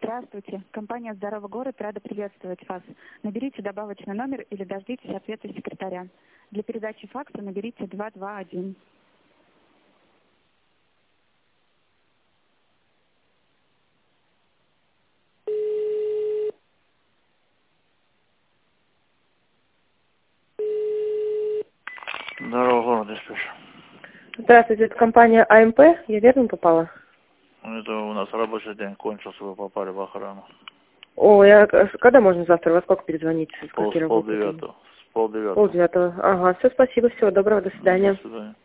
Здравствуйте. Компания «Здоровый город» рада приветствовать вас. Наберите добавочный номер или дождитесь ответа секретаря. Для передачи факса наберите 221. Здорово, город диспетчер. Здравствуйте, это компания АМП. Я верно попала? Это у нас рабочий день кончился, вы попали в охрану. Когда можно завтра? Во сколько перезвонить? С полдевятого. Полдевятого. Ага, все, спасибо, всего доброго, до свидания. До свидания.